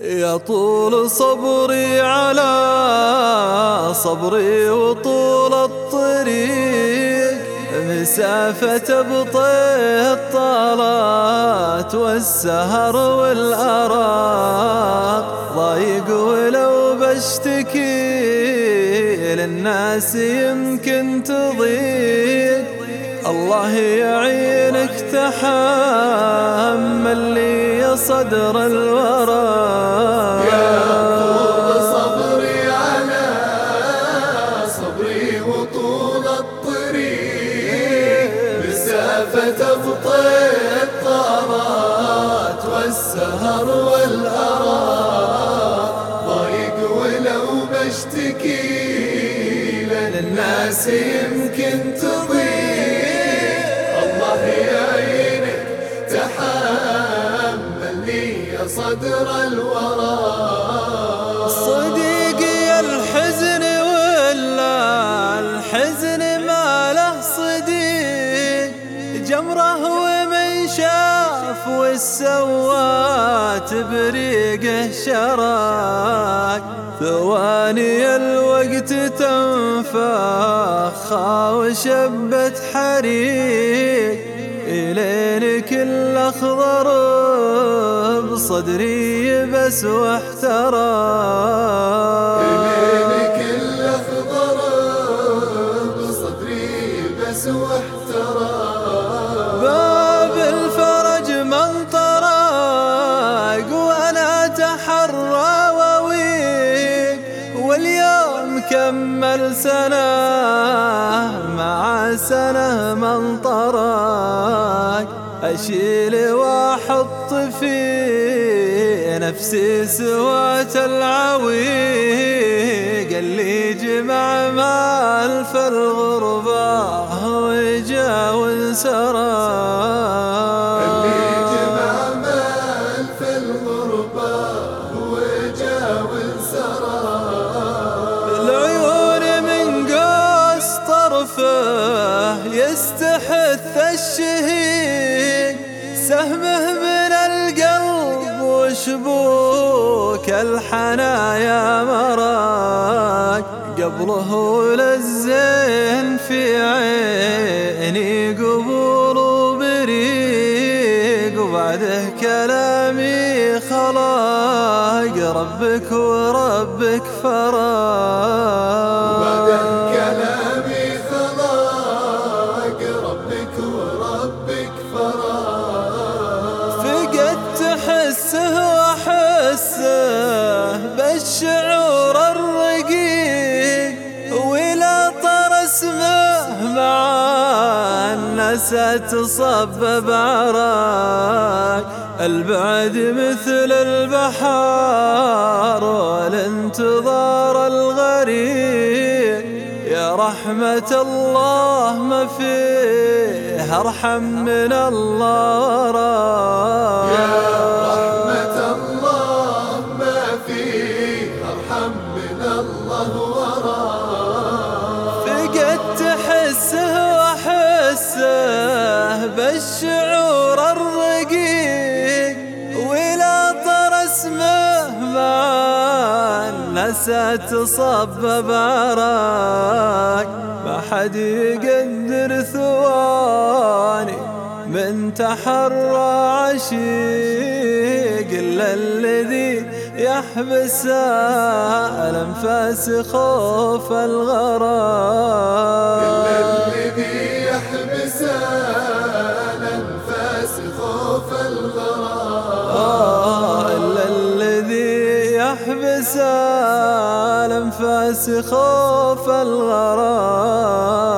يا طول صبري على صبري وطول الطريق، مسافة بطيء الطالات والسهر والأراق، ضايق ولو بشتكي للناس يمكن تضيق. الله يعينك تحمل لي يا صدر الورى، يا طول صبري على صبري وطول الطريق، مسافة بطيء الطارات والسهر والأراق، ضايق ولو بشتكي للناس يمكن تضيق. الله يعينك تحمل لي يا صدر الورى. صديقي الحزن ولا الحزن ما له صديق، جمره ومن شاف والسوات بريقه شراك، ثواني الوقت تنفخ وشبت حريق، إلين كل أخضر بصدري يبس واحتراق، إلين كل أخضر بصدري يبس واحتراق. باب الفرج من طرق وأنا أتحرى وويق، واليوم كمل سنة مع سنة من طرق، أشيل وأحط في نفسي سوات العويق، اللي جمع مال في الغربة ويجاوز سراق، اللي جمع مال في الغربة ويجاوز سراق. العيون من قوس طرفه يستحث الشهيق، سهمه من القلب وشبوك الحنايا مراك، قبله للزين في عيني قبول وبريق، وبعده كلامي خلاق ربك وربك فراق، وبعده كلامي خلاق ربك وربك فراق. فقدت حسه وحسه بالشعور الرقيق، ولا طر اسمه مع الناس تصبب عراك، البعد مثل البحار والانتظار الغريق، يا رحمة الله ما فيه أرحم من الله وراك، يا رحمة الله ما فيه أرحم من الله وراك. فقدت حسه وحسه بالشعور الرقيق، ولا طر اسمه مع الناس تصبب عراك، ما حد يقدر ثواني من تحرى عشيق، إلا الذي يحبس الأنفاس خوف الغرام، إلا الذي يحبس الأنفاس خوف الغرام. إلا الذي يحبس الأنفاس خوف الغرام.